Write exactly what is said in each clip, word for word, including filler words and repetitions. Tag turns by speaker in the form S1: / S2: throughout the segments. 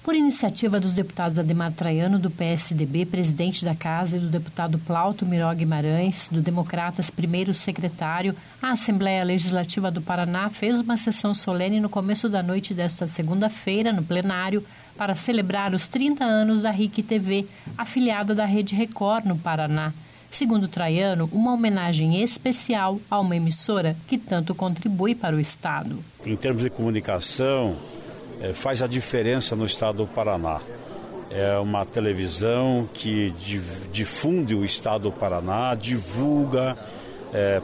S1: Por iniciativa dos deputados Ademar Traiano, do P S D B, presidente da Casa, e do deputado Plauto Miró Guimarães, do Democratas, primeiro secretário, a Assembleia Legislativa do Paraná fez uma sessão solene no começo da noite desta segunda-feira, no plenário, para celebrar os trinta anos da R I C T V, afiliada da Rede Record no Paraná. Segundo Traiano, uma homenagem especial a uma emissora que tanto contribui para o Estado.
S2: Em termos de comunicação, é, faz a diferença no Estado do Paraná. É uma televisão que difunde o Estado do Paraná, divulga, é,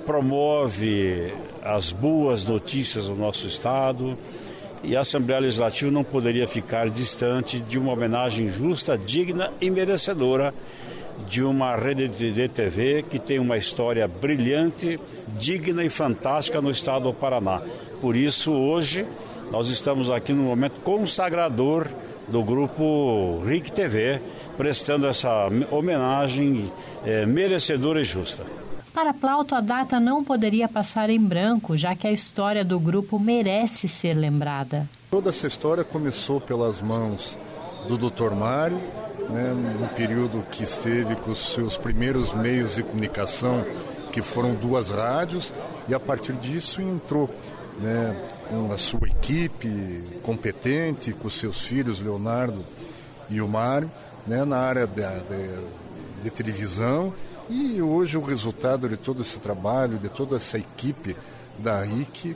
S2: promove as boas notícias do nosso Estado. E a Assembleia Legislativa não poderia ficar distante de uma homenagem justa, digna e merecedora de uma rede de T V que tem uma história brilhante, digna e fantástica no Estado do Paraná. Por isso, hoje, nós estamos aqui no momento consagrador do grupo R I C T V, prestando essa homenagem é, merecedora e justa.
S1: Para Plauto, a data não poderia passar em branco, já que a história do grupo merece ser lembrada.
S3: Toda essa história começou pelas mãos do doutor Mário, né, num período que esteve com os seus primeiros meios de comunicação, que foram duas rádios, e a partir disso entrou, né, com a sua equipe competente, com os seus filhos, Leonardo e o Mário, né, na área de, de, de televisão. E hoje o resultado de todo esse trabalho, de toda essa equipe da R I C,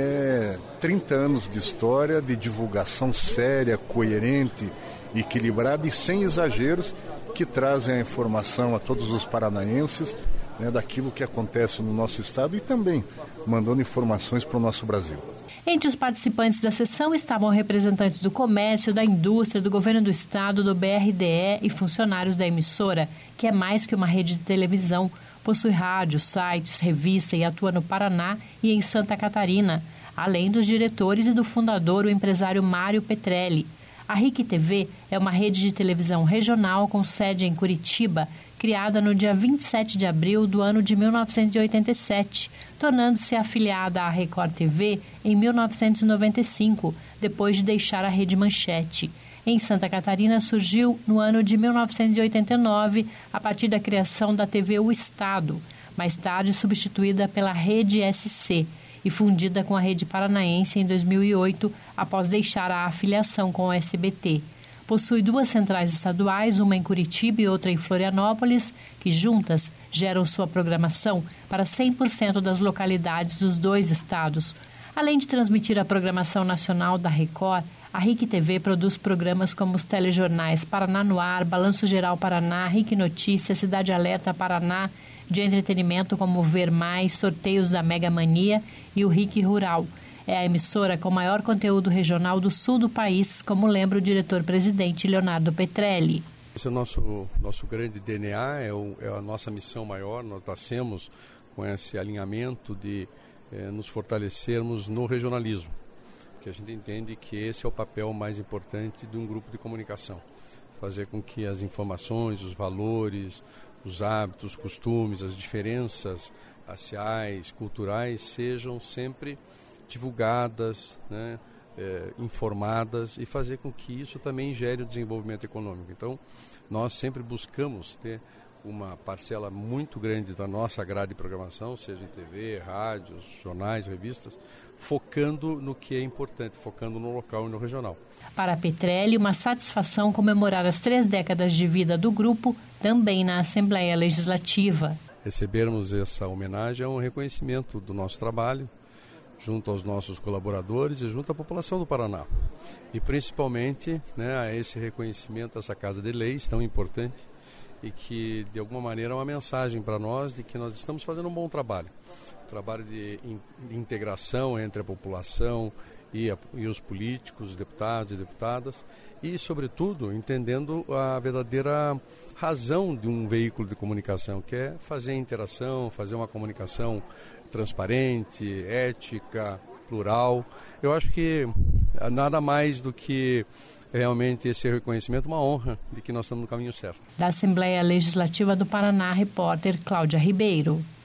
S3: é trinta anos de história, de divulgação séria, coerente, equilibrada e sem exageros, que trazem a informação a todos os paranaenses, né, daquilo que acontece no nosso estado e também mandando informações para o nosso Brasil.
S1: Entre os participantes da sessão estavam representantes do comércio, da indústria, do governo do estado, do B R D E e funcionários da emissora, que é mais que uma rede de televisão, possui rádios, sites, revista e atua no Paraná e em Santa Catarina, além dos diretores e do fundador, o empresário Mário Petrelli. A R I C T V é uma rede de televisão regional com sede em Curitiba, criada no dia vinte e sete de abril do ano de mil novecentos e oitenta e sete, tornando-se afiliada à Record T V em mil novecentos e noventa e cinco, depois de deixar a Rede Manchete. Em Santa Catarina surgiu no ano de mil novecentos e oitenta e nove, a partir da criação da T V O Estado, mais tarde substituída pela Rede S C, e fundida com a Rede Paranaense em dois mil e oito, após deixar a afiliação com o S B T. Possui duas centrais estaduais, uma em Curitiba e outra em Florianópolis, que juntas geram sua programação para cem por cento das localidades dos dois estados. Além de transmitir a programação nacional da Record, a R I C T V produz programas como os telejornais Paraná no Ar, Balanço Geral Paraná, R I C Notícias, Cidade Alerta Paraná, de entretenimento como Ver Mais, Sorteios da Mega Mania e o R I C Rural. É a emissora com maior conteúdo regional do sul do país, como lembra o diretor-presidente Leonardo Petrelli.
S4: Esse é o nosso, nosso grande D N A, é, o, é a nossa missão maior. Nós nascemos com esse alinhamento de é, nos fortalecermos no regionalismo, que a gente entende que esse é o papel mais importante de um grupo de comunicação. Fazer com que as informações, os valores, os hábitos, os costumes, as diferenças raciais, culturais sejam sempre divulgadas, né, é, informadas, e fazer com que isso também gere o desenvolvimento econômico. Então, nós sempre buscamos ter uma parcela muito grande da nossa grade de programação, seja em T V, rádios, jornais, revistas, focando no que é importante, focando no local e no regional.
S1: Para Petrelli, uma satisfação comemorar as três décadas de vida do grupo, também na Assembleia Legislativa.
S4: Recebermos essa homenagem é um reconhecimento do nosso trabalho, junto aos nossos colaboradores e junto à população do Paraná. E principalmente, né, a esse reconhecimento, essa Casa de Leis tão importante, e que de alguma maneira é uma mensagem para nós de que nós estamos fazendo um bom trabalho. Um trabalho de, in, de integração entre a população e, a, e os políticos, os deputados e deputadas, e sobretudo entendendo a verdadeira razão de um veículo de comunicação, que é fazer a interação, fazer uma comunicação transparente, ética, plural. Eu acho que nada mais do que realmente esse reconhecimento, uma honra de que nós estamos no caminho certo.
S1: Da Assembleia Legislativa do Paraná, repórter Cláudia Ribeiro.